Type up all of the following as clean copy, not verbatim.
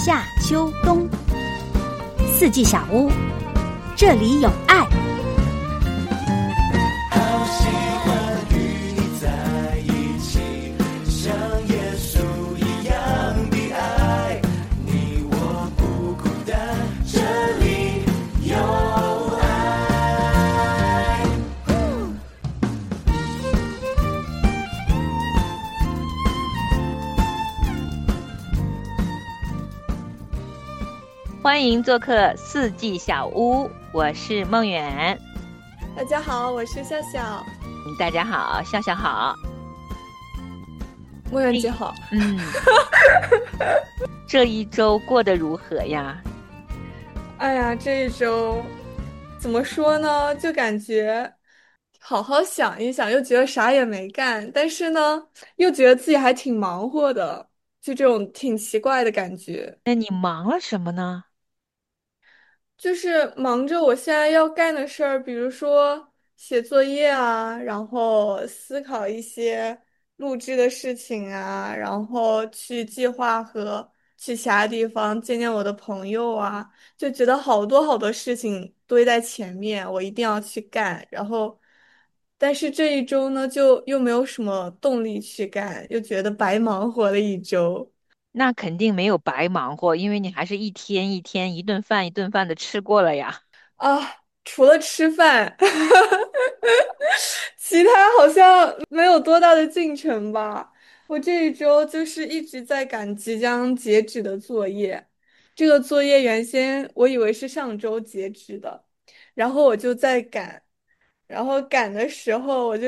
夏秋冬，四季小屋，这里有爱。 好喜欢与你在一起，像耶稣一样的爱，你我不孤单，这里有爱。 欢迎做客四季小屋，我是梦远。 大家好，我是笑笑。 大家好，笑笑好。 梦圆姐好。 这一周过得如何呀？ 哎呀，这一周怎么说呢？就感觉好好想一想，又觉得啥也没干，但是呢，又觉得自己还挺忙活的，就这种挺奇怪的感觉。 那你忙了什么呢？ 就是忙着我现在要干的事儿，比如说写作业啊，然后思考一些录制的事情啊，然后去计划和去其他地方见见我的朋友啊，就觉得好多好多事情堆在前面，我一定要去干。然后，但是这一周呢，就又没有什么动力去干，又觉得白忙活了一周。 那肯定没有白忙活，因为你还是一天一天、一顿饭一顿饭的吃过了呀。 啊，除了吃饭，其他好像没有多大的进程吧。我这一周就是一直在赶即将截止的作业，这个作业原先我以为是上周截止的，然后我就在赶，然后赶的时候我就是，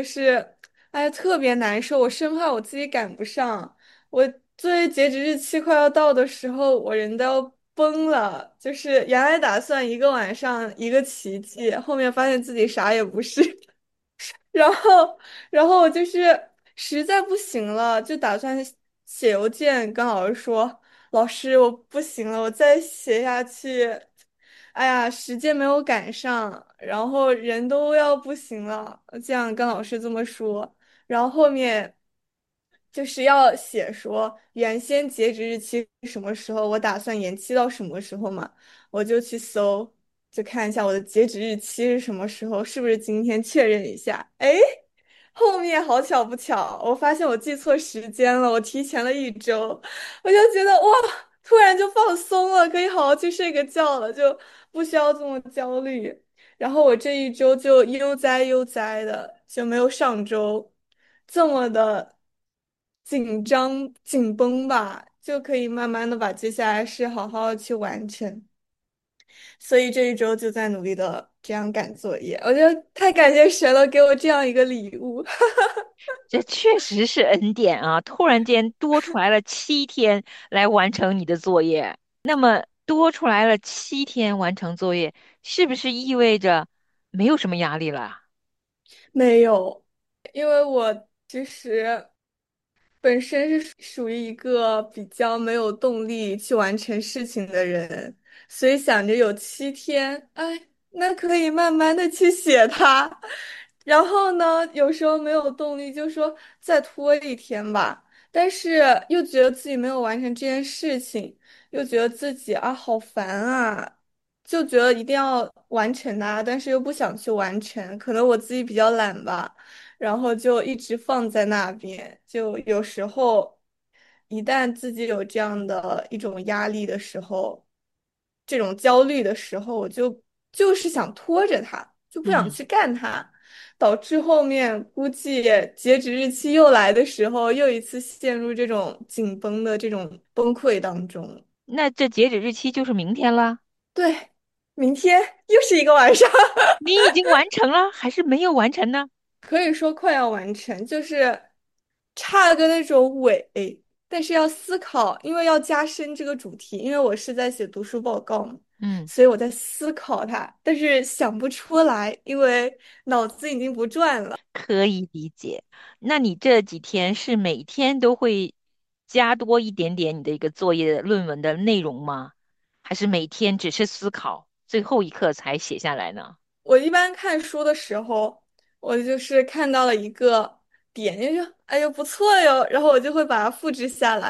哎呀，特别难受，我生怕我自己赶不上。我作业截止日期快要到的时候，我人都要崩了。就是原来打算一个晚上一个奇迹，后面发现自己啥也不是。然后，我就是实在不行了，就打算写邮件跟老师说：“老师，我不行了，我再写下去，哎呀，时间没有赶上，然后人都要不行了。”这样跟老师这么说，然后后面就是要写说原先截止日期什么时候，我打算延期到什么时候嘛，我就去搜。就看一下我的截止日期是什么时候，是不是今天确认一下？哎，后面好巧不巧，我发现我记错时间了，我提前了一周，我就觉得哇，突然就放松了，可以好好去睡个觉了，就不需要这么焦虑。然后我这一周就悠哉悠哉的，就没有上周这么的紧张紧绷吧，就可以慢慢的把接下来的事好好的去完成。所以这一周就在努力的这样赶作业，我觉得太感谢神了，给我这样一个礼物。 这确实是恩典啊！突然间多出来了7天来完成你的作业，那么多出来了7天完成作业，是不是意味着没有什么压力了？ 没有，因为我其实本身是属于一个比较没有动力去完成事情的人，所以想着有7天，哎，那可以慢慢的去写它。然后呢，有时候没有动力，就说再拖一天吧，但是又觉得自己没有完成这件事情，又觉得自己啊好烦啊，就觉得一定要完成它，但是又不想去完成，可能我自己比较懒吧。然后就一直放在那边。就有时候，一旦自己有这样的一种压力的时候，这种焦虑的时候，我就是想拖着它，就不想嗯。 去干它，导致后面估计截止日期又来的时候，又一次陷入这种紧绷的这种崩溃当中。 那这截止日期就是明天了， 对，明天又是一个晚上。 你已经完成了还是没有完成呢？ 可以说快要完成，就是差个那种尾，但是要思考，因为要加深这个主题，因为我是在写读书报告嘛， 嗯， 所以我在思考它，但是想不出来，因为脑子已经不转了。 可以理解。那你这几天是每天都会加多一点点你的一个作业论文的内容吗？还是每天只是思考，最后一刻才写下来呢？ 我一般看书的时候，我就是看到了一个点，就说哎呦不错哟，然后我就会把它复制下来，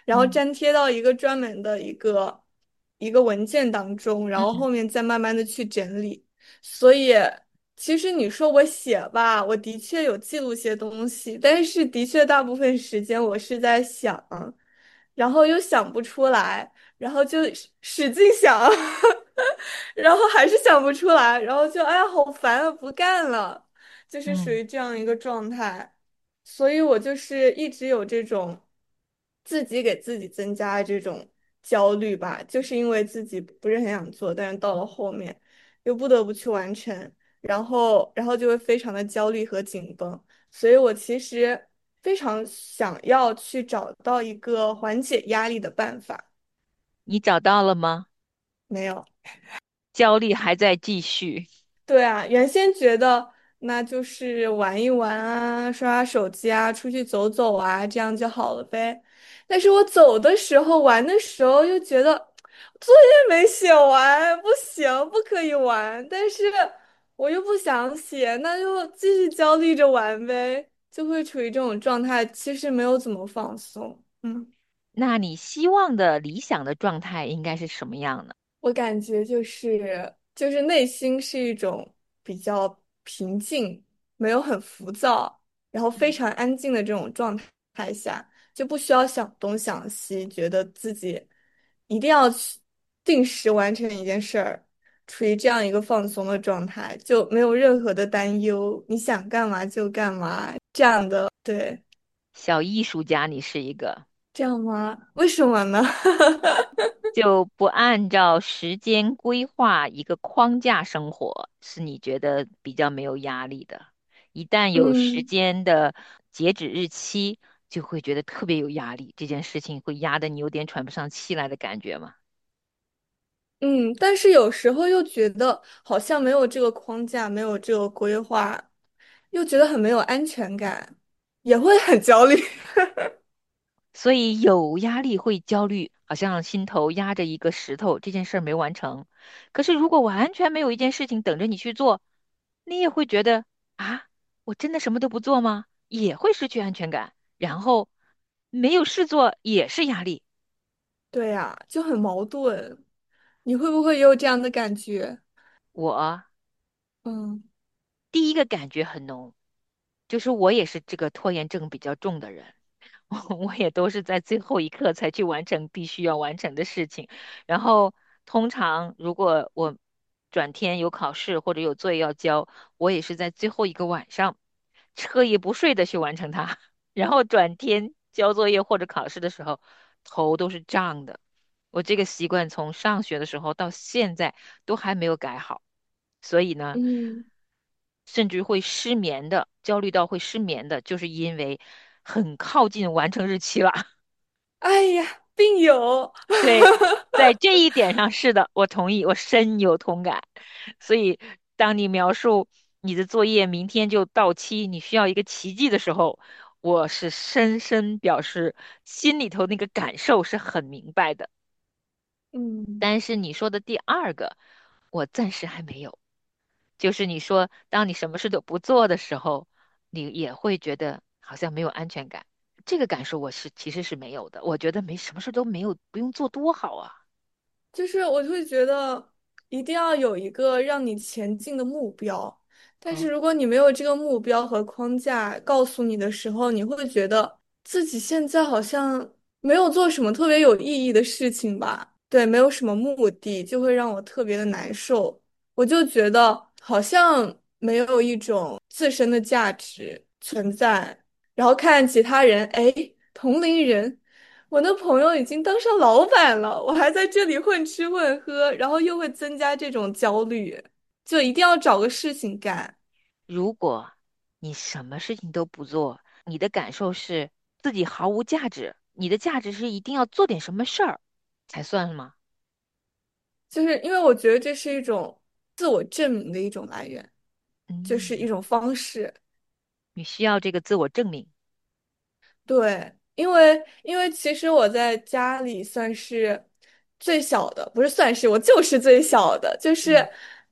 然后嗯粘贴到一个专门的一个文件当中，然后嗯后面再慢慢的去整理。所以其实你说我写吧，我的确有记录些东西，但是的确大部分时间我是在想，然后又想不出来，然后就使劲想，然后还是想不出来，然后就哎呀好烦啊，不干了，就是属嗯。 于这样一个状态。所以我就是一直有这种自己给自己增加这种焦虑吧，就是因为自己不是很想做，但是到了后面又不得不去完成，然后就会非常的焦虑和紧绷，所以我其实非常想要去找到一个缓解压力的办法， 你找到了吗？ 没有。 焦虑还在继续。 对啊，原先觉得那就是玩一玩啊，刷刷手机啊，出去走走啊，这样就好了呗。但是我走的时候、玩的时候又觉得作业没写完，不行，不可以玩。但是我又不想写，那就继续焦虑着玩呗，就会处于这种状态，其实没有怎么放松。嗯。 那你希望的理想的状态应该是什么样呢？ 我感觉就是内心是一种比较平静，没有很浮躁，然后非常安静的这种状态下，就不需要想东想西，觉得自己一定要去定时完成一件事儿，处于这样一个放松的状态，就没有任何的担忧，你想干嘛就干嘛，这样的，对， 小艺术家，你是一个这样吗？为什么呢？ 就不按照时间规划一个框架生活，是你觉得比较没有压力的。一旦有时嗯。 间的截止日期，就会觉得特别有压力，这件事情会压得你有点喘不上气来的感觉吗？ 嗯，但是有时候又觉得好像没有这个框架，没有这个规划，又觉得很没有安全感，也会很焦虑。 所以有压力会焦虑，好像心头压着一个石头，这件事儿没完成。可是如果完全没有一件事情等着你去做，你也会觉得啊，我真的什么都不做吗？也会失去安全感，然后没有事做也是压力。 对呀，就很矛盾。你会不会也有这样的感觉？ 我嗯第一个感觉很浓，就是我也是这个拖延症比较重的人。我也都是在最后一刻才去完成必须要完成的事情。然后通常如果我转天有考试或者有作业要交，我也是在最后一个晚上彻夜不睡的去完成它。然后转天交作业或者考试的时候，头都是胀的。我这个习惯从上学的时候到现在都还没有改好，所以呢， 嗯， 甚至会失眠的，焦虑到会失眠的，就是因为很靠近完成日期了。 哎呀，病友。 对，在这一点上是的，我同意，我深有同感。所以，当你描述你的作业明天就到期，你需要一个奇迹的时候，我是深深表示心里头那个感受是很明白的。 嗯。 但是你说的第二个，我暂时还没有。就是你说，当你什么事都不做的时候，你也会觉得好像没有安全感。这个感受我是其实是没有的。我觉得没什么事都没有，不用做多好啊。 就是我会觉得一定要有一个让你前进的目标，但是嗯， 如果你没有这个目标和框架告诉你的时候，你会觉得自己现在好像没有做什么特别有意义的事情吧？对，没有什么目的，就会让我特别的难受。我就觉得好像没有一种自身的价值存在，然后看其他人，哎，同龄人。我那朋友已经当上老板了，我还在这里混吃混喝，然后又会增加这种焦虑，就一定要找个事情干。 如果你什么事情都不做，你的感受是自己毫无价值，你的价值是一定要做点什么事儿才算吗？ 就是因为我觉得这是一种自我证明的一种来源，就是一嗯， 种方式。 你需要这个自我证明。 对，因为其实我在家里算是最小的，不是算是，我就是最小的，就是嗯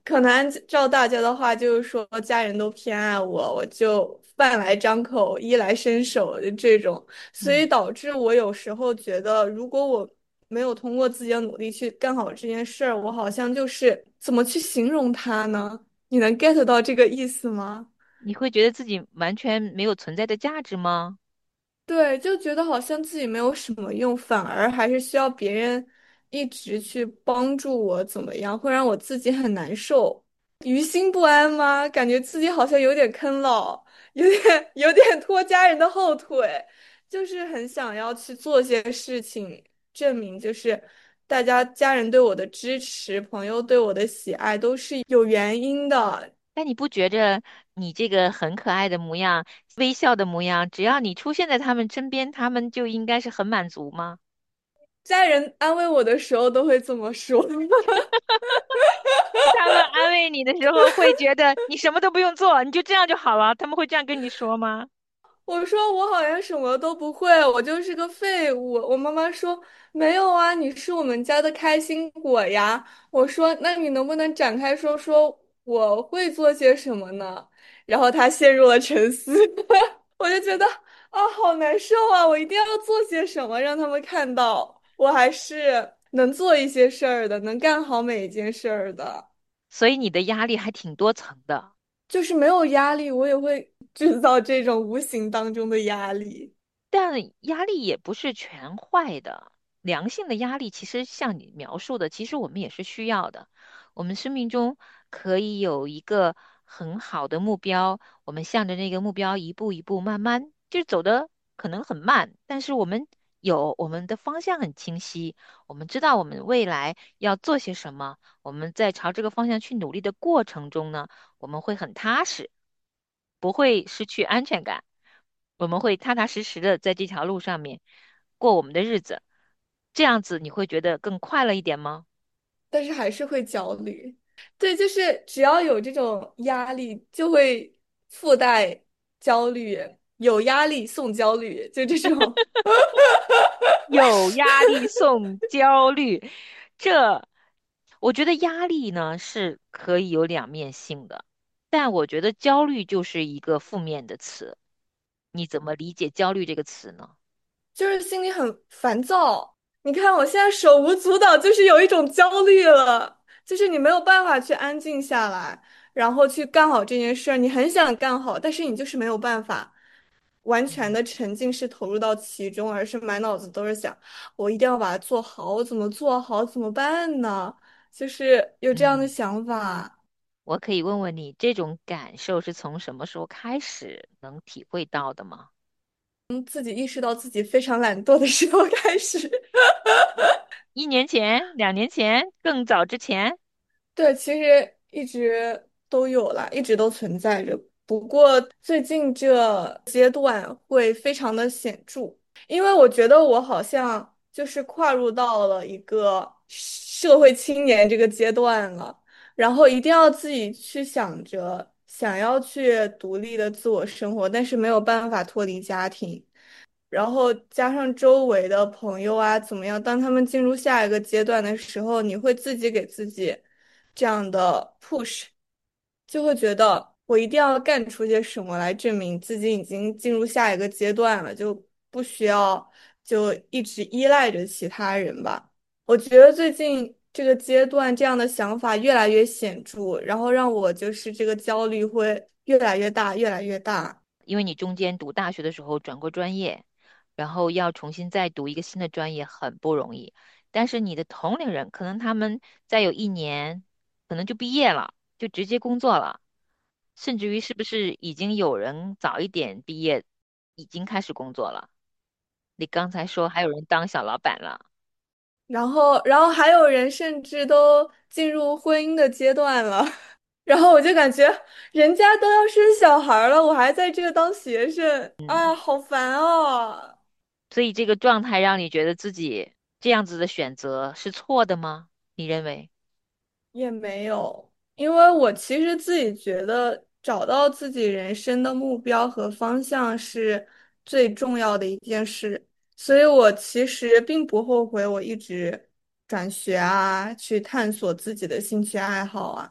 可能按照大家的话，就是说家人都偏爱我，我就饭来张口、衣来伸手的这种，所以嗯， 导致我有时候觉得，如果我没有通过自己的努力去干好这件事儿，我好像就是怎么去形容它呢？你能 get 到这个意思吗？ 你会觉得自己完全没有存在的价值吗？ 对，就觉得好像自己没有什么用，反而还是需要别人一直去帮助我，怎么样，会让我自己很难受。于心不安吗？感觉自己好像有点坑老，有点拖家人的后腿，就是很想要去做些事情，证明就是大家家人对我的支持，朋友对我的喜爱都是有原因的。 但你不觉着你这个很可爱的模样、微笑的模样，只要你出现在他们身边，他们就应该是很满足吗？ 家人安慰我的时候都会这么说。 他们安慰你的时候会觉得你什么都不用做，你就这样就好了，他们会这样跟你说吗？ 我说我好像什么都不会，我就是个废物。我妈妈说没有啊，你是我们家的开心果呀。我说那你能不能展开说说我会做些什么呢？然后她陷入了沉思，我就觉得啊好难受啊，我一定要做些什么让他们看到我还是能做一些事儿的，能干好每一件事儿的。 所以你的压力还挺多层的。 就是没有压力，我也会制造这种无形当中的压力。 但压力也不是全坏的，良性的压力其实像你描述的，其实我们也是需要的。我们生命中可以有一个很好的目标，我们向着那个目标一步一步慢慢，就走的可能很慢，但是我们的方向很清晰，我们知道我们未来要做些什么，我们在朝这个方向去努力的过程中呢，我们会很踏实，不会失去安全感。我们会踏踏实实的在这条路上面过我们的日子，这样子你会觉得更快乐一点吗？ 但是还是会焦虑。对，就是只要有这种压力，就会附带焦虑，有压力送焦虑，就这种。 有压力送焦虑，这我觉得压力呢是可以有两面性的，但我觉得焦虑就是一个负面的词。你怎么理解焦虑这个词呢？ 就是心里很烦躁。你看我现在手无足蹈，就是有一种焦虑了，就是你没有办法去安静下来，然后去干好这件事儿。你很想干好，但是你就是没有办法完全的沉浸式投入到其中，而是满脑子都是想，我一定要把它做好，我怎么做好，怎么办呢？就是有这样的嗯， 想法。 我可以问问你，这种感受是从什么时候开始能体会到的吗？ 自己意识到自己非常懒惰的时候开始。 1年前、2年前、更早之前？ 对，其实一直都有啦，一直都存在着。不过最近这阶段会非常的显著，因为我觉得我好像就是跨入到了一个社会青年这个阶段了，然后一定要自己去想着想要去独立的自我生活，但是没有办法脱离家庭。然后加上周围的朋友啊，怎么样？当他们进入下一个阶段的时候，你会自己给自己这样的 push，就会觉得我一定要干出些什么来证明自己已经进入下一个阶段了，就不需要就一直依赖着其他人吧。我觉得最近这个阶段这样的想法越来越显著，然后让我就是这个焦虑会越来越大，越来越大。 因为你中间读大学的时候转过专业，然后要重新再读一个新的专业很不容易。但是你的同龄人可能他们再有1年，可能就毕业了，就直接工作了，甚至于是不是已经有人早一点毕业，已经开始工作了？你刚才说还有人当小老板了。 然后还有人甚至都进入婚姻的阶段了，然后我就感觉人家都要生小孩儿了，我还在这当学生，啊，好烦啊！ 所以这个状态让你觉得自己这样子的选择是错的吗？你认为？ 也没有，因为我其实自己觉得找到自己人生的目标和方向是最重要的一件事，所以我其实并不后悔我一直转学啊，去探索自己的兴趣爱好啊。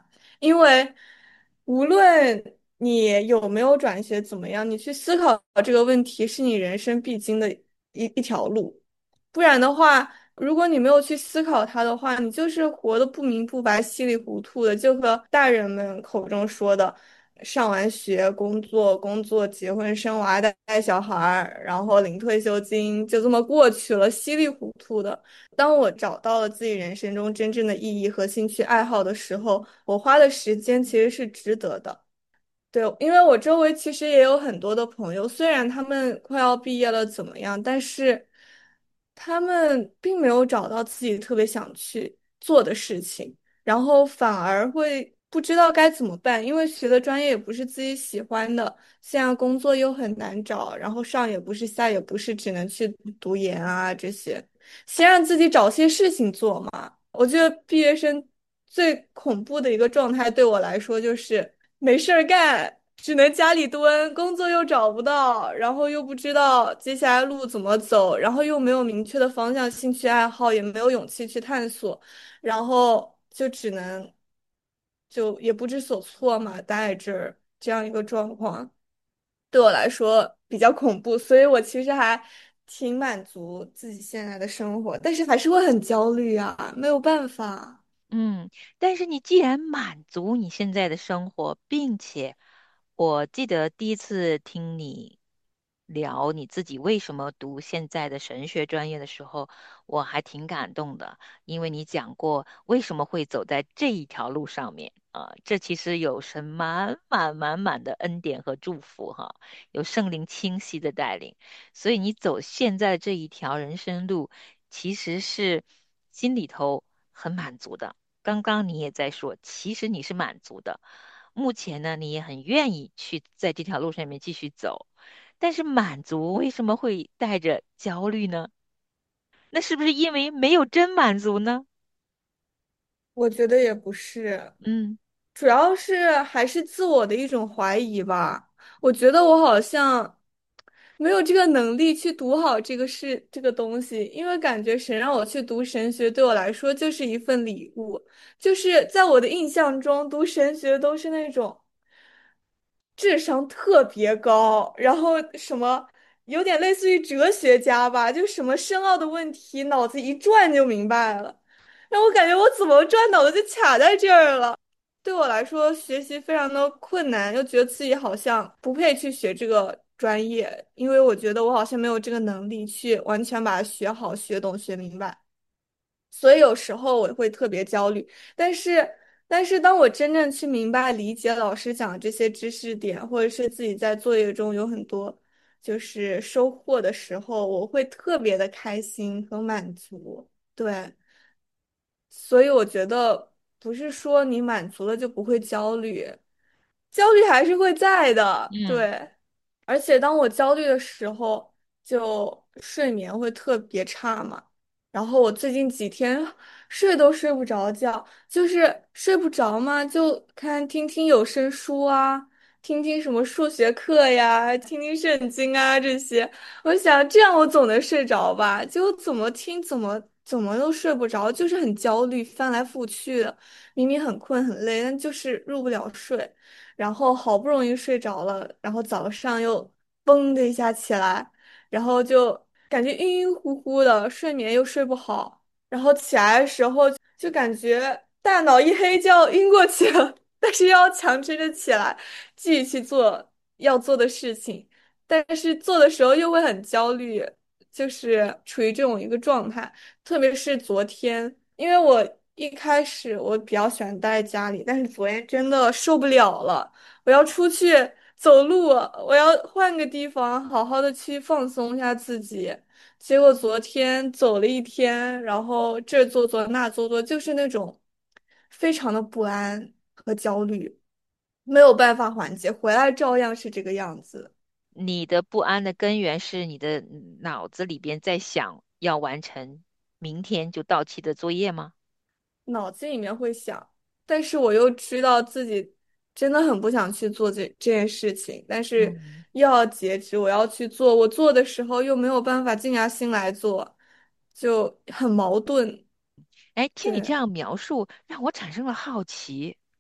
因为无论你有没有转学怎么样，你去思考这个问题是你人生必经的一条路。不然的话，如果你没有去思考它的话，你就是活得不明不白、稀里糊涂的，就和大人们口中说的，上完学、工作、结婚、生娃、带小孩儿，然后领退休金，就这么过去了，稀里糊涂的。当我找到了自己人生中真正的意义和兴趣爱好的时候，我花的时间其实是值得的。对，因为我周围其实也有很多的朋友，虽然他们快要毕业了怎么样，但是他们并没有找到自己特别想去做的事情，然后反而会不知道该怎么办，因为学的专业也不是自己喜欢的，现在工作又很难找，然后上也不是下也不是，只能去读研啊这些，先让自己找些事情做嘛。我觉得毕业生最恐怖的一个状态对我来说就是没事儿干，只能家里蹲，工作又找不到，然后又不知道接下来路怎么走，然后又没有明确的方向、兴趣爱好，也没有勇气去探索，然后就只能就也不知所措嘛，待在这儿这样一个状况，对我来说比较恐怖，所以我其实还挺满足自己现在的生活，但是还是会很焦虑啊，没有办法。 嗯，但是你既然满足你现在的生活，并且我记得第一次听你聊你自己为什么读现在的神学专业的时候，我还挺感动的，因为你讲过为什么会走在这一条路上面啊，这其实有神满满满满的恩典和祝福哈，有圣灵清晰的带领，所以你走现在这一条人生路，其实是心里头很满足的。刚刚你也在说，其实你是满足的。目前呢，你也很愿意去在这条路上面继续走，但是满足为什么会带着焦虑呢？那是不是因为没有真满足呢？ 我觉得也不是， 嗯主要是还是自我的一种怀疑吧。我觉得我好像没有这个能力去读好这个东西，因为感觉神让我去读神学，对我来说就是一份礼物。就是在我的印象中，读神学都是那种智商特别高，然后什么有点类似于哲学家吧，就什么深奥的问题，脑子一转就明白了。让我感觉我怎么转脑子就卡在这儿了。对我来说，学习非常的困难，又觉得自己好像不配去学这个专业，因为我觉得我好像没有这个能力去完全把它学好、学懂、学明白。所以有时候我会特别焦虑，但是，但是当我真正去明白、理解老师讲的这些知识点，或者是自己在作业中有很多就是收获的时候，我会特别的开心和满足。对。所以我觉得不是说你满足了就不会焦虑，焦虑还是会在的， 嗯。 对。而且当我焦虑的时候，就睡眠会特别差嘛。然后我最近几天睡都睡不着觉，就是睡不着嘛，就听听有声书啊，听听什么数学课呀，听听圣经啊这些。我想这样我总能睡着吧，结果怎么听怎么都睡不着，就是很焦虑，翻来覆去的，明明很困很累，但就是入不了睡。然后好不容易睡着了，然后早上又嘣的一下起来，然后就感觉晕晕乎乎的，睡眠又睡不好，然后起来的时候就感觉大脑一黑就要晕过去了，但是又要强撑着起来，继续去做要做的事情，但是做的时候又会很焦虑，就是处于这种一个状态。特别是昨天，因为我一开始我比较喜欢待在家里，但是昨天真的受不了了，我要出去走路，我要换个地方，好好的去放松一下自己。结果昨天走了一天，然后这儿做做那做做，就是那种非常的不安和焦虑，没有办法缓解，回来照样是这个样子。 你的不安的根源是你的脑子里边在想要完成明天就到期的作业吗？ 脑子里面会想，但是我又知道自己真的很不想去做这件事情，但是嗯。 又要截止，我要去做，我做的时候又没有办法静下心来做，就很矛盾。 哎，听你这对， 样描述，让我产生了好奇。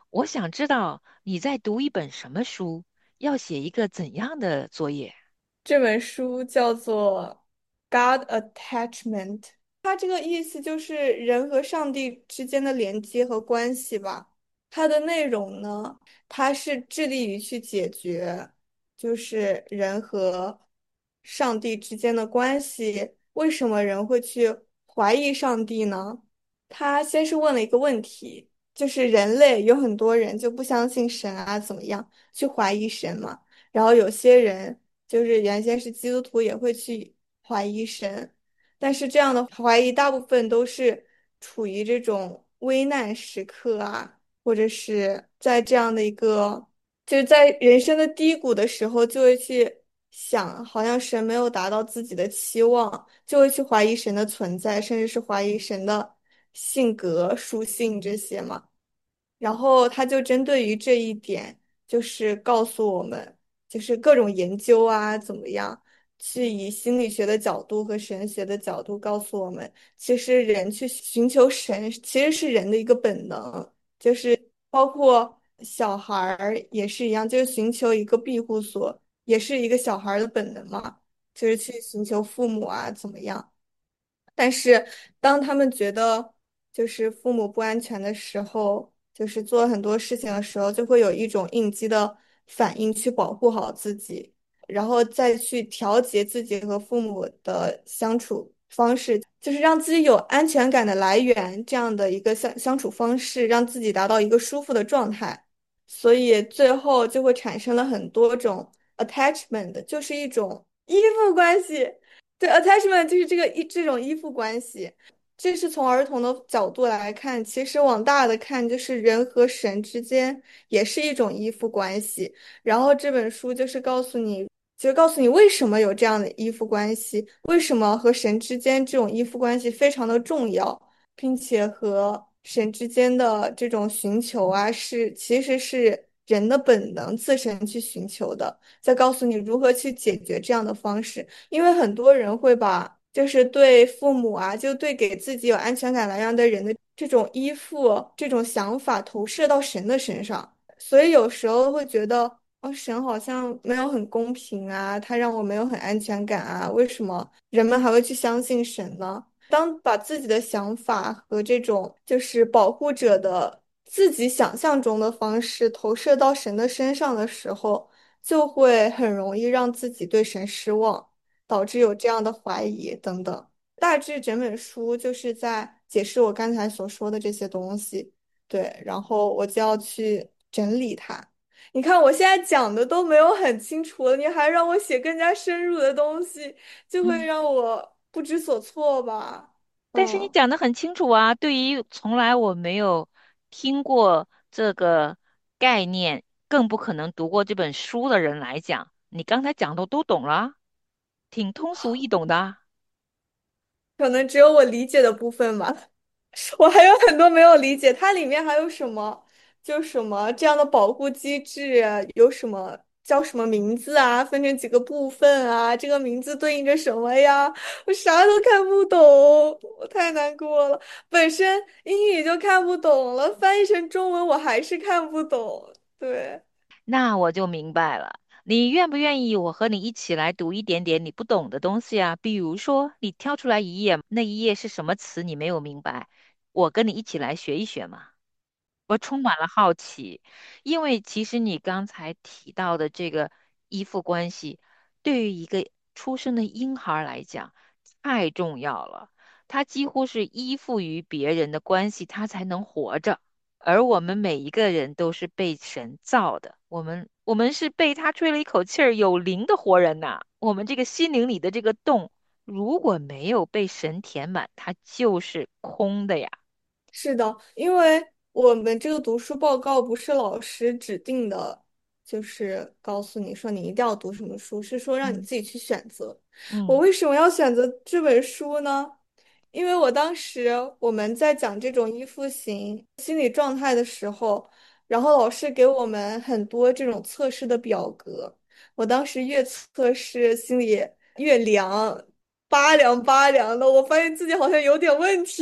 我想知道你在读一本什么书，要写一个怎样的作业？ 这本书叫做《God Attachment》，它这个意思就是人和上帝之间的连接和关系吧。它的内容呢，它是致力于去解决，就是人和上帝之间的关系。为什么人会去怀疑上帝呢？他先是问了一个问题，就是人类有很多人就不相信神啊，怎么样，去怀疑神嘛。然后有些人就是原先是基督徒也会去怀疑神，但是这样的怀疑大部分都是处于这种危难时刻啊，或者是在这样的一个就是在人生的低谷的时候，就会去想，好像神没有达到自己的期望，就会去怀疑神的存在，甚至是怀疑神的性格、属性这些嘛。然后他就针对于这一点，就是告诉我们，就是各种研究啊，怎么样，去以心理学的角度和神学的角度告诉我们，其实人去寻求神，其实是人的一个本能，就是包括小孩儿也是一样，就是寻求一个庇护所，也是一个小孩儿的本能嘛，就是去寻求父母啊，怎么样。但是当他们觉得就是父母不安全的时候，就是做很多事情的时候，就会有一种应激的反应去保护好自己，然后再去调节自己和父母的相处方式，就是让自己有安全感的来源，这样的一个相处方式，让自己达到一个舒服的状态。所以最后就会产生了很多种 attachment，就是一种依附关系。对，attachment 就是这种依附关系，这是从儿童的角度来看，其实往大的看，就是人和神之间也是一种依附关系。然后这本书就是告诉你，就告诉你为什么有这样的依附关系，为什么和神之间这种依附关系非常的重要，并且和神之间的这种寻求啊，其实是人的本能，自身去寻求的。再告诉你如何去解决这样的方式。因为很多人会把就是对父母啊，就对给自己有安全感来源的人的这种依附、这种想法投射到神的身上，所以有时候会觉得，哦，神好像没有很公平啊，他让我没有很安全感啊，为什么人们还会去相信神呢？当把自己的想法和这种就是保护者的自己想象中的方式投射到神的身上的时候，就会很容易让自己对神失望，导致有这样的怀疑等等。大致整本书就是在解释我刚才所说的这些东西，对，然后我就要去整理它。你看，我现在讲的都没有很清楚了，你还让我写更加深入的东西，就会嗯。 让我不知所措吧？ 但是你嗯。 讲的很清楚啊，对于从来我没有听过这个概念，更不可能读过这本书的人来讲，你刚才讲的都懂了，挺通俗易懂的啊。 可能只有我理解的部分吧，我还有很多没有理解。它里面还有什么，就什么这样的保护机制啊有什么叫什么名字啊，分成几个部分啊，这个名字对应着什么呀？我啥都看不懂，我太难过了。本身英语就看不懂了，翻译成中文我还是看不懂。对。 那我就明白了，你愿不愿意我和你一起来读一点点你不懂的东西啊？比如说，你挑出来一页，那一页是什么词你没有明白，我跟你一起来学一学嘛。我充满了好奇，因为其实你刚才提到的这个依附关系，对于一个出生的婴孩儿来讲太重要了。他几乎是依附于别人的关系，他才能活着。而我们每一个人都是被神造的，我们是被他吹了一口气儿有灵的活人呐。我们这个心灵里的这个洞，如果没有被神填满，它就是空的呀。 是的，因为我们这个读书报告不是老师指定的，就是告诉你说你一定要读什么书，是说让你嗯自己去选择。我嗯。 为什么要选择这本书呢？因为我当时我们在讲这种依附型心理状态的时候，然后老师给我们很多这种测试的表格，我当时越测试心里越凉，拔凉拔凉的，我发现自己好像有点问题。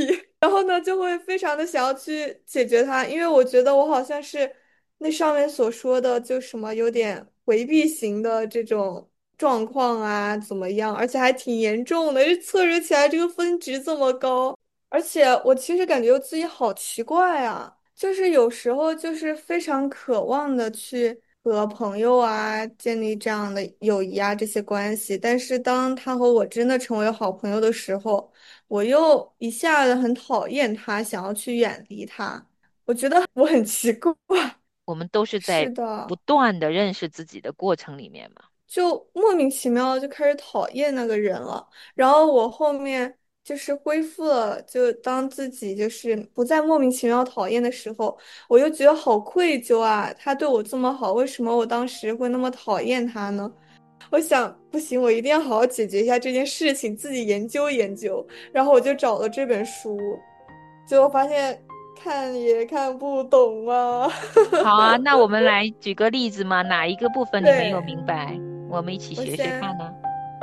然后呢，就会非常的想要去解决它，因为我觉得我好像是那上面所说的，就什么有点回避型的这种状况啊，怎么样，而且还挺严重的，这测试起来这个分值这么高。而且我其实感觉我自己好奇怪啊，就是有时候就是非常渴望的去和朋友啊建立这样的友谊啊这些关系，但是当他和我真的成为好朋友的时候，我又一下子很讨厌他，想要去远离他。我觉得我很奇怪。 我们都是在是的。 不断的认识自己的过程里面嘛。 就莫名其妙地就开始讨厌那个人了。然后我后面就是恢复了，就当自己就是不再莫名其妙讨厌的时候，我又觉得好愧疚啊！他对我这么好，为什么我当时会那么讨厌他呢？我想不行，我一定要好好解决一下这件事情，自己研究研究。然后我就找了这本书，结果发现看也看不懂啊。 好啊，那我们来举个例子嘛，哪一个部分你没有对， 明白？我们一起我学学看先。 呢。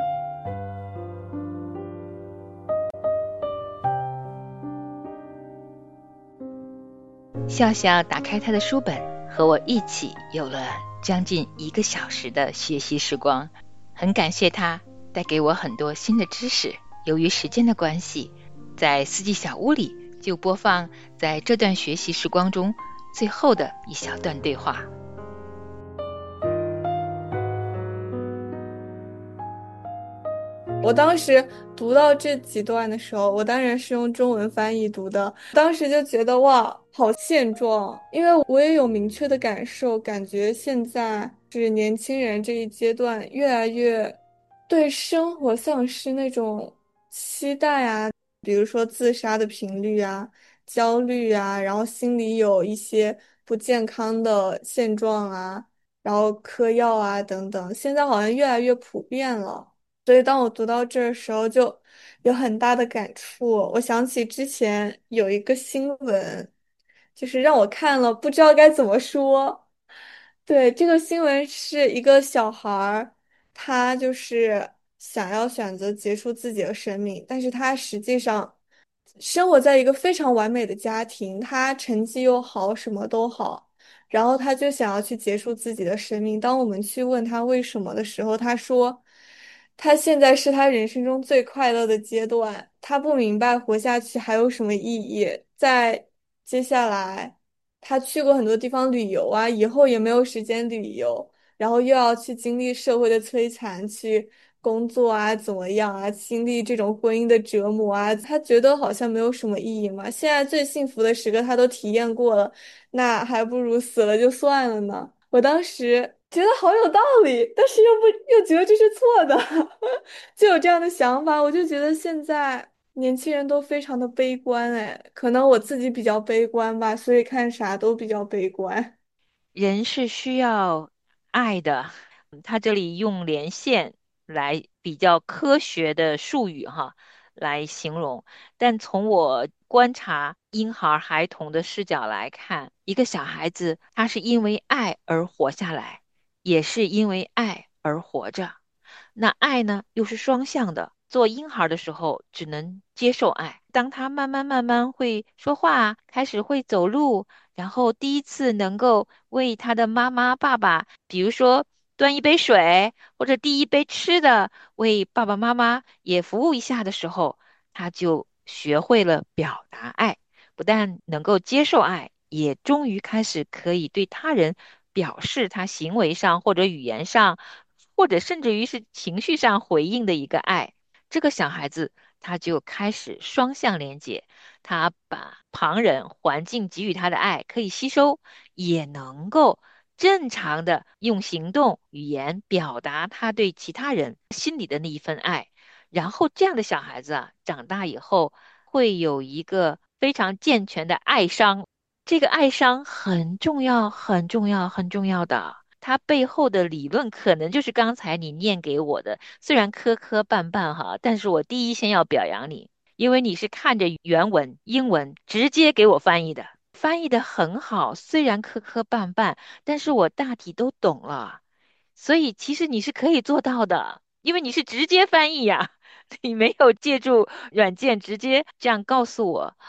笑笑打开他的书本，和我一起有了将近1个小时的学习时光。很感谢他带给我很多新的知识。由于时间的关系，在四季小屋里就播放在这段学习时光中最后的一小段对话。 我当时读到这几段的时候，我当然是用中文翻译读的。当时就觉得哇，好现状，因为我也有明确的感受，感觉现在是年轻人这一阶段越来越对生活丧失那种期待啊，比如说自杀的频率啊、焦虑啊，然后心里有一些不健康的现状啊，然后嗑药啊等等，现在好像越来越普遍了。所以当我读到这儿的时候，就有很大的感触。我想起之前有一个新闻，就是让我看了不知道该怎么说。对，这个新闻是一个小孩儿，他就是想要选择结束自己的生命，但是他实际上生活在一个非常完美的家庭，他成绩又好，什么都好。然后他就想要去结束自己的生命。当我们去问他为什么的时候，他说，他现在是他人生中最快乐的阶段，他不明白活下去还有什么意义。在接下来，他去过很多地方旅游啊，以后也没有时间旅游，然后又要去经历社会的摧残，去工作啊，怎么样啊，经历这种婚姻的折磨啊，他觉得好像没有什么意义嘛。现在最幸福的时刻他都体验过了。那还不如死了就算了呢。我当时觉得好有道理，但是又觉得这是错的，就有这样的想法。我就觉得现在年轻人都非常的悲观，哎，可能我自己比较悲观吧，所以看啥都比较悲观。 人是需要爱的。他这里用连线来比较科学的术语哈来形容，但从我观察婴孩儿孩童的视角来看，一个小孩子他是因为爱而活下来，也是因为爱而活着。那爱呢，又是双向的。做婴孩的时候，只能接受爱。当他慢慢会说话，开始会走路，然后第一次能够为他的妈妈、爸爸，比如说端一杯水，或者递一杯吃的，为爸爸妈妈也服务一下的时候，他就学会了表达爱，不但能够接受爱，也终于开始可以对他人表示他行为上或者语言上。或者甚至于是情绪上回应的一个爱，这个小孩子他就开始双向连接，他把旁人环境给予他的爱可以吸收，也能够正常的用行动语言表达他对其他人心里的那一份爱。然后这样的小孩子啊，长大以后会有一个非常健全的爱商，这个爱商很重要，很重要，很重要的。它背后的理论可能就是刚才你念给我的，虽然磕磕绊绊哈，但是我第一先要表扬你，因为你是看着原文英文直接给我翻译的，翻译的很好，虽然磕磕绊绊，但是我大体都懂了，所以其实你是可以做到的，因为你是直接翻译呀，你没有借助软件直接这样告诉我。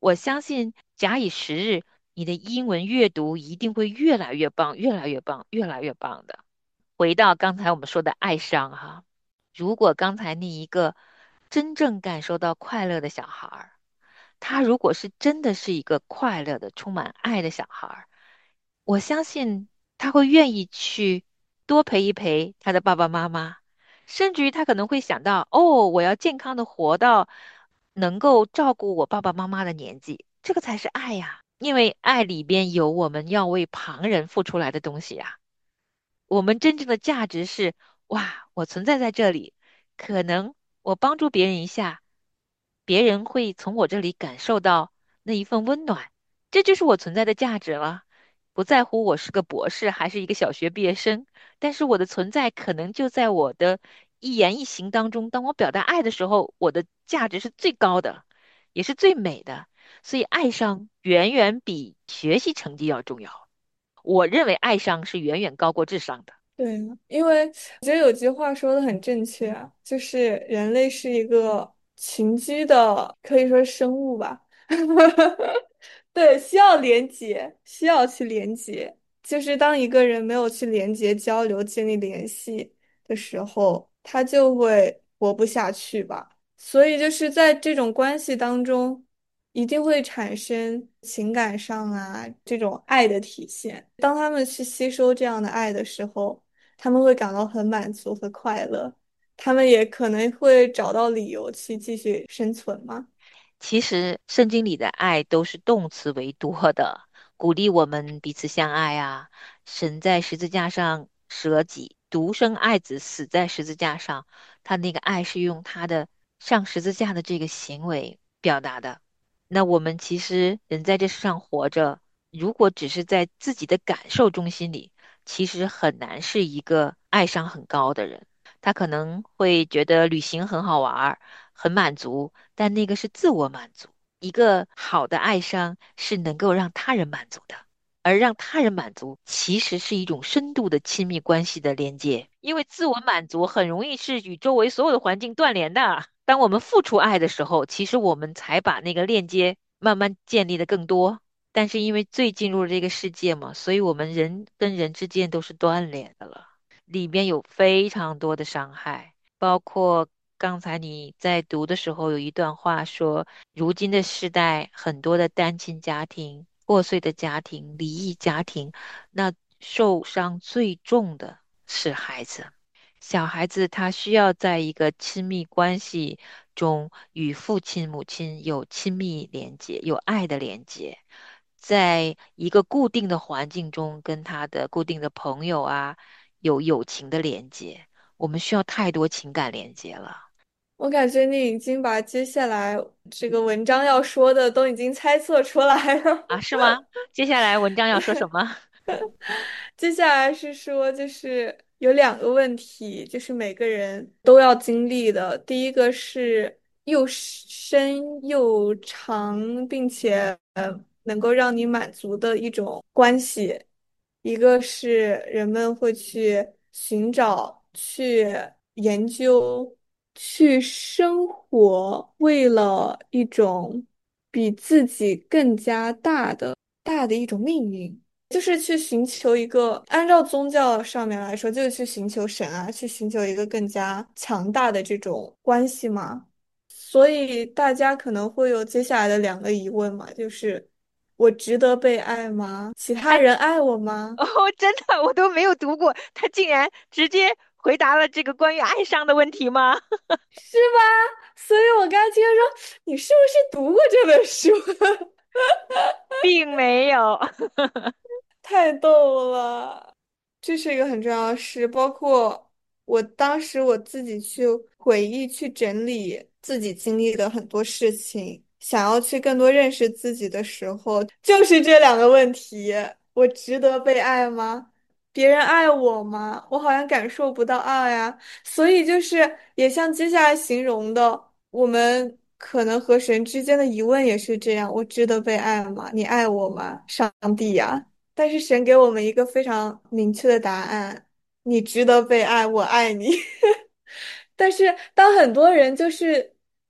我相信假以时日，你的英文阅读一定会越来越棒，越来越棒，越来越棒的。回到刚才我们说的爱上哈，如果刚才那一个真正感受到快乐的小孩儿，他如果是真的是一个快乐的、充满爱的小孩儿，我相信他会愿意去多陪一陪他的爸爸妈妈，甚至于他可能会想到，哦，我要健康的活到能够照顾我爸爸妈妈的年纪，这个才是爱呀。因为爱里边有我们要为旁人付出来的东西呀。我们真正的价值是，哇，我存在在这里，可能我帮助别人一下，别人会从我这里感受到那一份温暖，这就是我存在的价值了。不在乎我是个博士还是一个小学毕业生，但是我的存在可能就在我的一言一行当中，当我表达爱的时候，我的价值是最高的，也是最美的。所以爱上远远比学习成绩要重要。我认为爱上是远远高过智商的。 对，因为我觉得有句话说的很正确啊，就是人类是一个群居的，可以说生物吧。对，需要连接，需要去连接。就是当一个人没有去连接、交流、建立联系的时候，他就会活不下去吧。所以就是在这种关系当中，一定会产生情感上啊这种爱的体现。当他们去吸收这样的爱的时候，他们会感到很满足和快乐，他们也可能会找到理由去继续生存嘛。 其实圣经里的爱都是动词为多的，鼓励我们彼此相爱啊。神在十字架上舍己，独生爱子死在十字架上，他那个爱是用他的上十字架的这个行为表达的。那我们其实人在这世上活着，如果只是在自己的感受中心里，其实很难是一个爱上很高的人。他可能会觉得旅行很好玩儿，很满足，但那个是自我满足。一个好的爱商是能够让他人满足的，而让他人满足其实是一种深度的亲密关系的连接。因为自我满足很容易是与周围所有的环境断联的。当我们付出爱的时候，其实我们才把那个链接慢慢建立的更多。但是因为罪进入了这个世界嘛，所以我们人跟人之间都是断联的了。里面有非常多的伤害，包括刚才你在读的时候有一段话说，如今的时代很多的单亲家庭、破碎的家庭、离异家庭，那受伤最重的是孩子。小孩子他需要在一个亲密关系中与父亲、母亲有亲密连接，有爱的连接。在一个固定的环境中，跟他的固定的朋友啊，有友情的连接。我们需要太多情感连接了我感觉你已经把接下来这个文章要说的都已经猜测出来了。 啊，是吗？接下来文章要说什么？ 接下来是说，就是有两个问题，就是每个人都要经历的。第一个是又深又长，并且能够让你满足的一种关系。一个是人们会去寻找、去研究、去生活，为了一种比自己更加大的一种命运。就是去寻求一个，按照宗教上面来说，就是去寻求神啊，去寻求一个更加强大的这种关系嘛。所以大家可能会有接下来的两个疑问嘛，就是我值得被爱吗？其他哎， 人爱我吗？ 哦，真的，我都没有读过，他竟然直接回答了这个关于爱上的问题吗？ 是吧？所以我刚才听他说，你是不是读过这本书？ 并没有。 太逗了，这是一个很重要的事。包括我当时我自己去回忆、去整理自己经历的很多事情，想要去更多认识自己的时候，就是这两个问题：我值得被爱吗？别人爱我吗？我好像感受不到爱呀。所以就是也像接下来形容的，我们可能和神之间的疑问也是这样：我值得被爱吗？你爱我吗？上帝呀！但是神给我们一个非常明确的答案：你值得被爱，我爱你。但是当很多人就是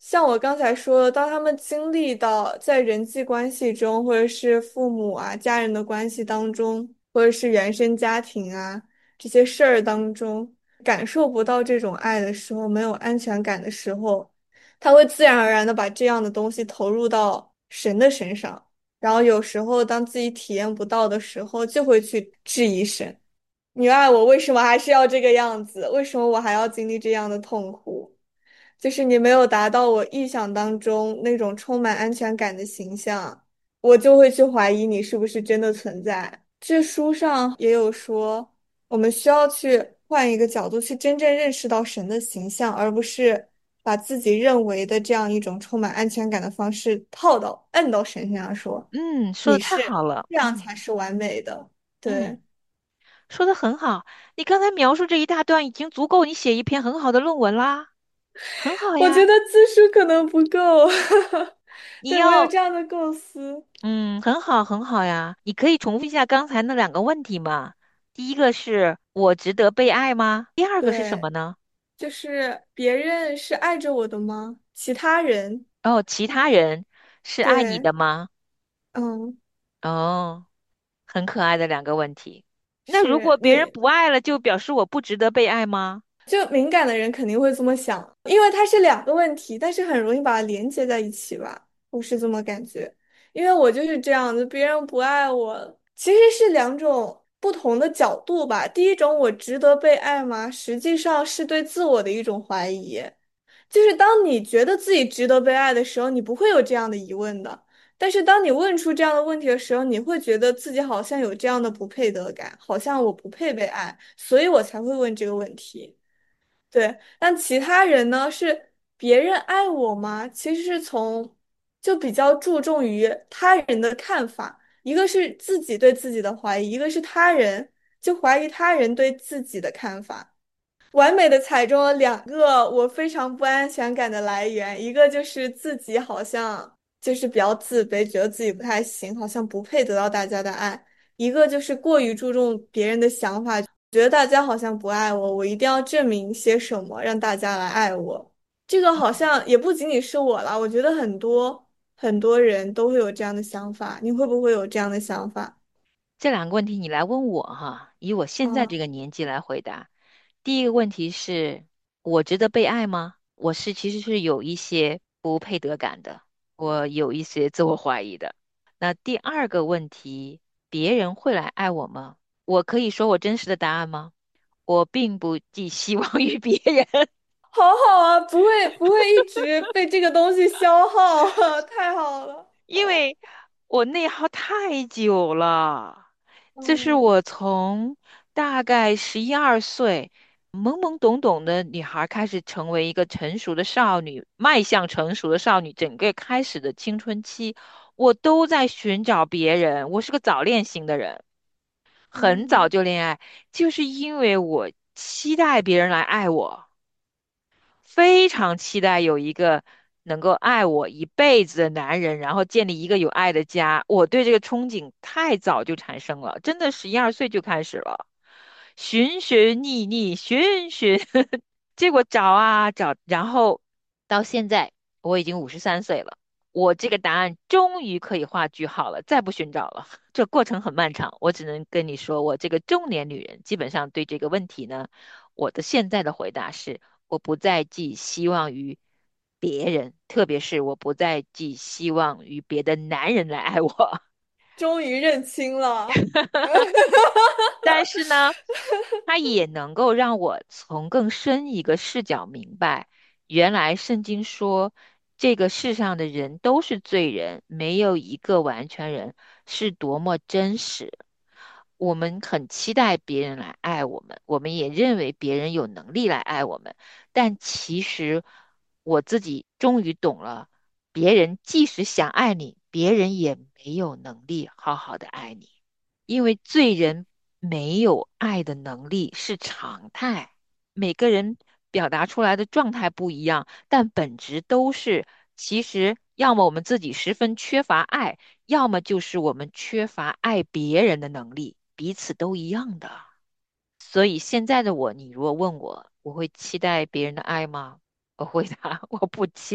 像我刚才说的，当他们经历到在人际关系中，或者是父母啊、家人的关系当中，或者是原生家庭啊这些事儿当中，感受不到这种爱的时候，没有安全感的时候，他会自然而然的把这样的东西投入到神的身上，然后有时候当自己体验不到的时候，就会去质疑神。你爱我，为什么还是要这个样子？为什么我还要经历这样的痛苦？就是你没有达到我臆想当中那种充满安全感的形象，我就会去怀疑你是不是真的存在。这书上也有说，我们需要去换一个角度，去真正认识到神的形象，而不是把自己认为的这样一种充满安全感的方式摁到神身上说， 嗯，说的太你是好了， 这样才是完美的。 嗯， 对。 说的很好。你刚才描述这一大段，已经足够你写一篇很好的论文啦，很好呀。 我觉得字数可能不够，对，我有你要， 这样的构思。 嗯，很好，很好呀。你可以重复一下刚才那两个问题吗？第一个是我值得被爱吗？第二个是什对， 么呢？ 就是别人是爱着我的吗？其他人， 哦，其他人是爱你对， 的吗？ 嗯， 哦，很可爱的两个问题。那如果别人是你， 不爱了，就表示我不值得被爱吗？ 就敏感的人肯定会这么想，因为它是两个问题，但是很容易把它连接在一起吧，我是这么感觉。因为我就是这样的，别人不爱我，其实是两种不同的角度吧。第一种，我值得被爱吗？实际上是对自我的一种怀疑。就是当你觉得自己值得被爱的时候，你不会有这样的疑问的。但是当你问出这样的问题的时候，你会觉得自己好像有这样的不配得感，好像我不配被爱，所以我才会问这个问题。对，但其他人呢，是别人爱我吗？其实是就比较注重于他人的看法，一个是自己对自己的怀疑，一个是他人就怀疑他人对自己的看法。完美的踩中了两个我非常不安全感的来源，一个就是自己好像就是比较自卑，觉得自己不太行，好像不配得到大家的爱；一个就是过于注重别人的想法，觉得大家好像不爱我，我一定要证明些什么让大家来爱我。这个好像也不仅仅是我了，我觉得很多人都会有这样的想法，你会不会有这样的想法？ 这两个问题你来问我哈，以我现在嗯， 这个年纪来回答。第一个问题是我值得被爱吗？我其实是有一些不配得感的，我有一些自我怀疑的。那第二个问题，别人会来爱我吗？我可以说我真实的答案吗？我并不寄希望于别人。 好好啊，不会一直被这个东西消耗，太好了。 因为我内耗太久了，这是嗯我从大概11、12岁懵懵懂懂的女孩开始成为一个成熟的少女，迈向成熟的少女，整个开始的青春期，我都在寻找别人。我是个早恋型的人，很早嗯就恋爱，就是因为我期待别人来爱我。非常期待有一个能够爱我一辈子的男人，然后建立一个有爱的家。我对这个憧憬太早就产生了，真的11、12岁就开始了，寻寻觅觅，寻寻，结果找啊找，然后到现在我已经53岁了，我这个答案终于可以画句号了，再不寻找了。这过程很漫长，我只能跟你说，我这个中年女人基本上对这个问题呢，我的现在的回答是。我不再寄希望于别人，特别是我不再寄希望于别的男人来爱我。 终于认清了。 但是呢，它也能够让我从更深一个视角明白，原来圣经说这个世上的人都是罪人，没有一个完全人，是多么真实。我们很期待别人来爱我们，我们也认为别人有能力来爱我们，但其实我自己终于懂了，别人即使想爱你，别人也没有能力好好的爱你。因为罪人没有爱的能力是常态，每个人表达出来的状态不一样，但本质都是，其实要么我们自己十分缺乏爱，要么就是我们缺乏爱别人的能力，彼此都一样的。所以现在的我，你如果问我，我会期待别人的爱吗？我回答我不期待。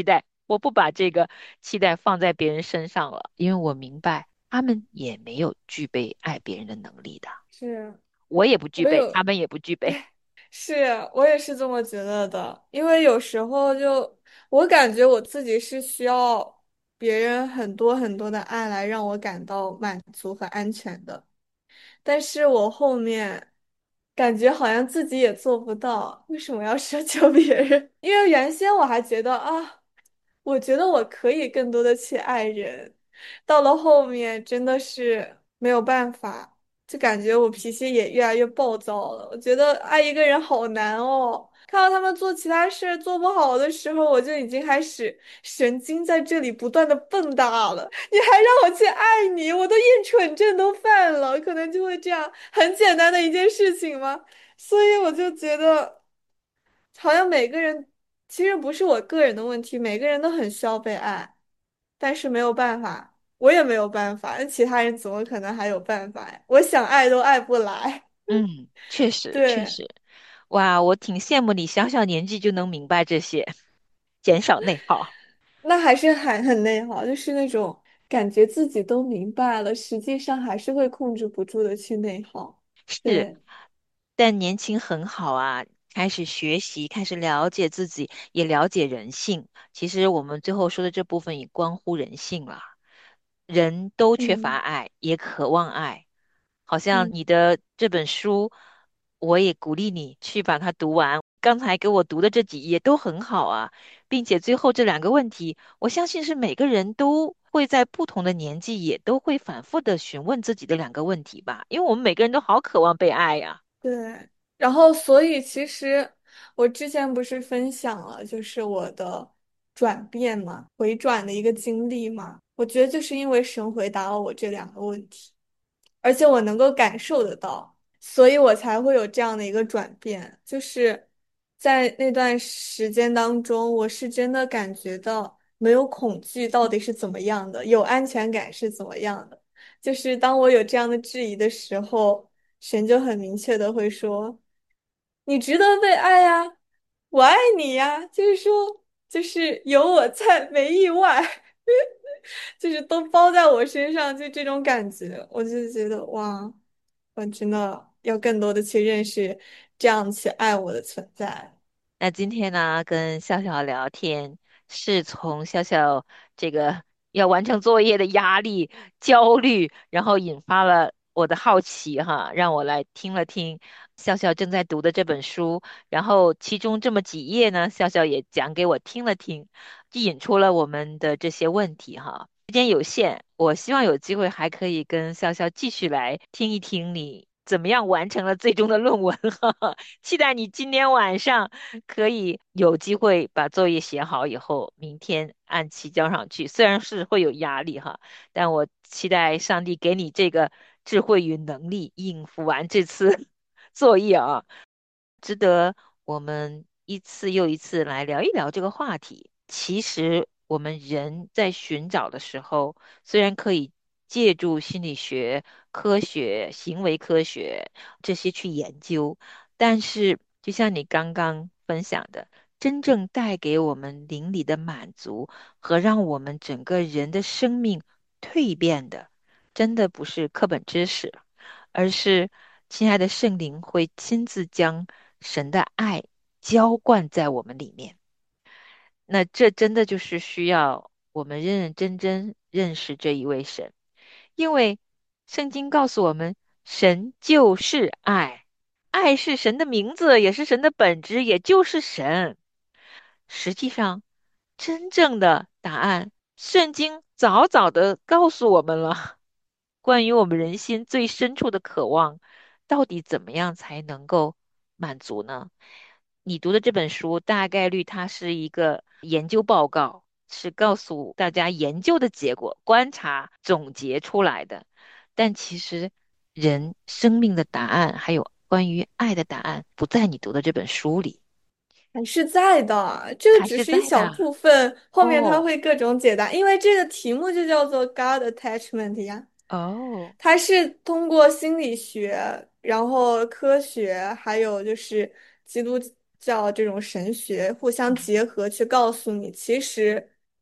我不把这个期待放在别人身上了，因为我明白他们也没有具备爱别人的能力的， 是， 我也不具备，他我有， 们也不具备。 是，我也是这么觉得的，因为有时候就我感觉我自己是需要别人很多很多的爱来让我感到满足和安全的。但是我后面感觉好像自己也做不到，为什么要奢求别人？因为原先我还觉得啊，我觉得我可以更多的去爱人，到了后面真的是没有办法，就感觉我脾气也越来越暴躁了。我觉得爱一个人好难哦，看到他们做其他事儿做不好的时候，我就已经开始神经在这里不断的蹦跶了。你还让我去爱你，我都厌蠢症都犯了，可能就会这样，很简单的一件事情吗？所以我就觉得，好像每个人其实不是我个人的问题，每个人都很需要被爱，但是没有办法，我也没有办法，那其他人怎么可能还有办法呀？我想爱都爱不来。 嗯，确实确对， 实，哇，我挺羡慕你，小小年纪就能明白这些，减少内耗。 那还是很内耗，就是那种感觉自己都明白了，实际上还是会控制不住的去内耗。 是， 对。 但年轻很好啊，开始学习，开始了解自己，也了解人性。其实我们最后说的这部分也关乎人性了。人都缺乏嗯爱，也渴望爱。好像嗯， 你的这本书，我也鼓励你去把它读完。刚才给我读的这几页都很好啊，并且最后这两个问题，我相信是每个人都会在不同的年纪也都会反复的询问自己的两个问题吧，因为我们每个人都好渴望被爱呀。 对。然后，所以其实我之前不是分享了，就是我的转变嘛，回转的一个经历嘛。我觉得就是因为神回答了我这两个问题。而且我能够感受得到，所以我才会有这样的一个转变。就是在那段时间当中，我是真的感觉到没有恐惧到底是怎么样的，有安全感是怎么样的。就是当我有这样的质疑的时候，神就很明确的会说：“你值得被爱呀，我爱你呀。”就是说，就是有我在，没意外。就是都包在我身上，就这种感觉，我就觉得哇，我真的要更多的去认识这样去爱我的存在。 那今天呢，跟笑笑聊天，是从笑笑这个要完成作业的压力、焦虑，然后引发了我的好奇哈，让我来听了听笑笑正在读的这本书，然后其中这么几页呢，笑笑也讲给我听了听，就引出了我们的这些问题哈。时间有限，我希望有机会还可以跟笑笑继续来听一听你怎么样完成了最终的论文哈。期待你今天晚上可以有机会把作业写好以后，明天按期交上去。虽然是会有压力哈，但我期待上帝给你这个智慧与能力，应付完这次作业啊。值得我们一次又一次来聊一聊这个话题。其实我们人在寻找的时候，虽然可以借助心理学、科学、行为科学这些去研究，但是就像你刚刚分享的，真正带给我们灵里的满足和让我们整个人的生命蜕变的，真的不是课本知识。而是亲爱的圣灵会亲自将神的爱浇灌在我们里面。那这真的就是需要我们认认真真认识这一位神，因为圣经告诉我们，神就是爱，爱是神的名字，也是神的本质，也就是神。实际上，真正的答案，圣经早早的告诉我们了。关于我们人心最深处的渴望，到底怎么样才能够满足呢？你读的这本书大概率它是一个研究报告，是告诉大家研究的结果、观察总结出来的。但其实人生命的答案，还有关于爱的答案，不在你读的这本书里， 还是在的，这个还只是一小是在的。 部分，后面它哦会各种解答，因为这个题目就叫做 God Attachment 呀。 哦， 它是通过心理学，然后科学，还有就是基督教这种神学互相结合，去告诉你，其实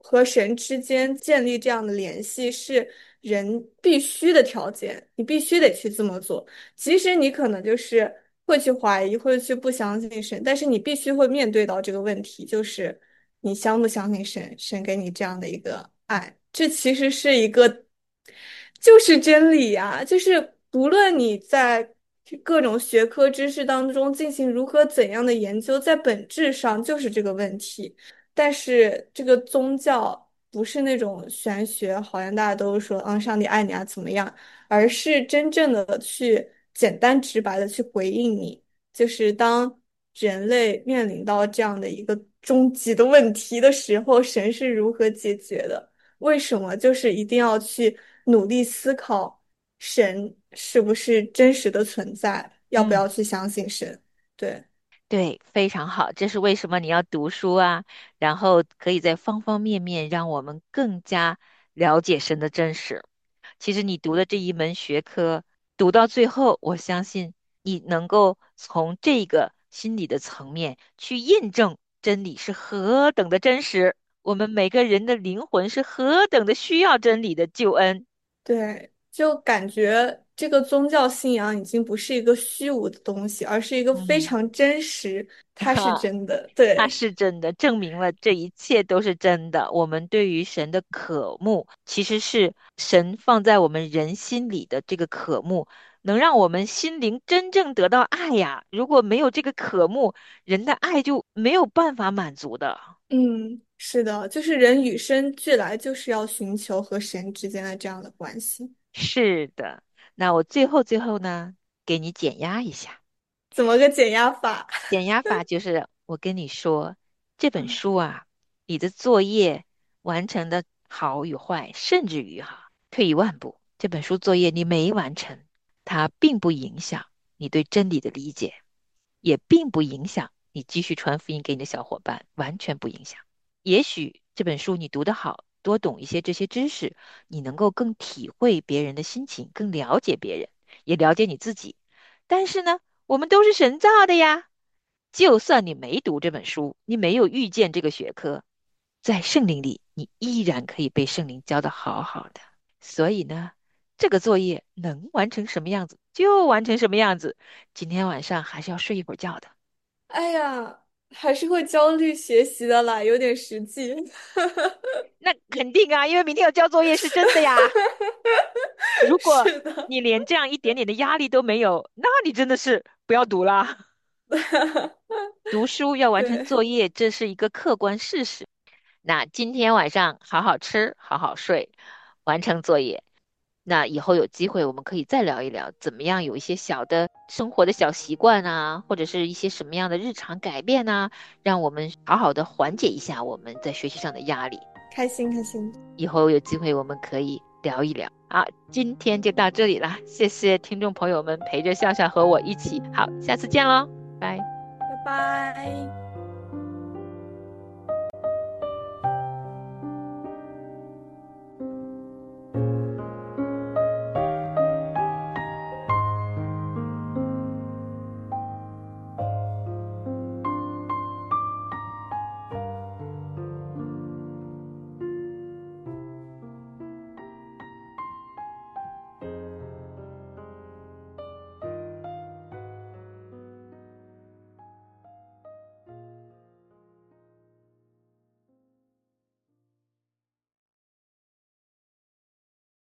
和神之间建立这样的联系是人必须的条件，你必须得去这么做。即使你可能就是会去怀疑，会去不相信神，但是你必须会面对到这个问题，就是你相不相信神，神给你这样的一个爱，这其实是一个就是真理呀，就是不论你在各种学科知识当中进行如何怎样的研究，在本质上就是这个问题。但是这个宗教不是那种玄学，好像大家都说，上帝爱你啊，怎么样，而是真正的去简单直白的去回应你，就是当人类面临到这样的一个终极的问题的时候，神是如何解决的？为什么就是一定要去努力思考神是不是真实的存在，要不嗯。 要去相信神？对。 对，非常好，这是为什么你要读书啊？然后可以在方方面面让我们更加了解神的真实。其实你读的这一门学科，读到最后，我相信你能够从这个心理的层面去印证真理是何等的真实，我们每个人的灵魂是何等的需要真理的救恩。 对，就感觉这个宗教信仰已经不是一个虚无的东西，而是一个非嗯。 常真实，它是哈。 真的。 它对， 是真的，证明了这一切都是真的。我们对于神的渴慕，其实是神放在我们人心里的这个渴慕，能让我们心灵真正得到爱呀。如果没有这个渴慕，人的爱就没有办法满足的。 嗯，是的，就是人与生俱来就是要寻求和神之间的这样的关系。 是的，那我最后呢，给你减压一下。 怎么个减压法？ 减压法就是我跟你说，这本嗯， 书啊，你的作业完成的好与坏，甚至于退一万步，这本书作业你没完成，它并不影响你对真理的理解，也并不影响你继续传福音给你的小伙伴，完全不影响。也许这本书你读得好，多懂一些这些知识，你能够更体会别人的心情，更了解别人，也了解你自己。但是呢，我们都是神造的呀。就算你没读这本书，你没有遇见这个学科，在圣灵里，你依然可以被圣灵教得好好的。所以呢，这个作业能完成什么样子就完成什么样子。今天晚上还是要睡一会儿觉的。 哎呀，还是会焦虑学习的啦，有点实际。 那肯定啊，因为明天要交作业是真的呀。如果是的。 你连这样一点点的压力都没有，那你真的是不要读啦。读书要完成对， 作业，这是一个客观事实。那今天晚上好好吃，好好睡，完成作业。那以后有机会我们可以再聊一聊，怎么样有一些小的生活的小习惯啊，或者是一些什么样的日常改变啊，让我们好好的缓解一下我们在学习上的压力。 开心开心。 以后有机会我们可以聊一聊。好，今天就到这里了，谢谢听众朋友们陪着笑笑和我一起，好，下次见喽，拜。 拜拜。